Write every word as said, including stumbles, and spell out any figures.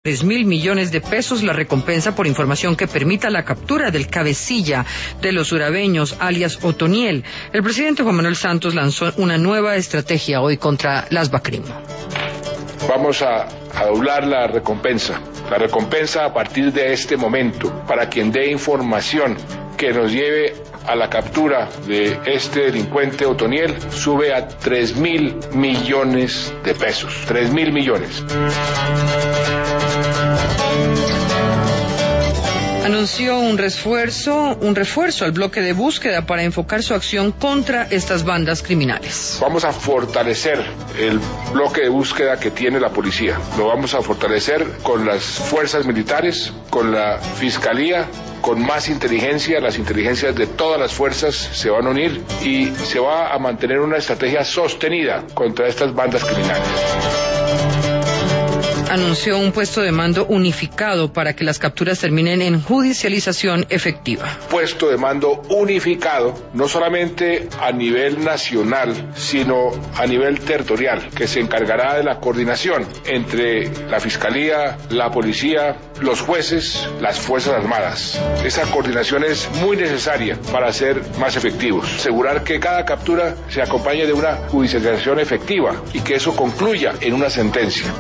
tres mil millones de pesos la recompensa por información que permita la captura del cabecilla de los urabeños, alias Otoniel. El presidente Juan Manuel Santos lanzó una nueva estrategia hoy contra las BACRIM. Vamos a, a doblar la recompensa, la recompensa a partir de este momento, para quien dé información que nos lleve a la captura de este delincuente Otoniel, sube a tres mil millones de pesos, tres mil millones. Anunció un refuerzo, un refuerzo al bloque de búsqueda para enfocar su acción contra estas bandas criminales. Vamos a fortalecer el bloque de búsqueda que tiene la policía. Lo vamos a fortalecer con las fuerzas militares, con la fiscalía, con más inteligencia. Las inteligencias de todas las fuerzas se van a unir y se va a mantener una estrategia sostenida contra estas bandas criminales. Anunció un puesto de mando unificado para que las capturas terminen en judicialización efectiva. Puesto de mando unificado, no solamente a nivel nacional, sino a nivel territorial, que se encargará de la coordinación entre la Fiscalía, la Policía, los jueces, las Fuerzas Armadas. Esa coordinación es muy necesaria para ser más efectivos. Asegurar que cada captura se acompañe de una judicialización efectiva y que eso concluya en una sentencia.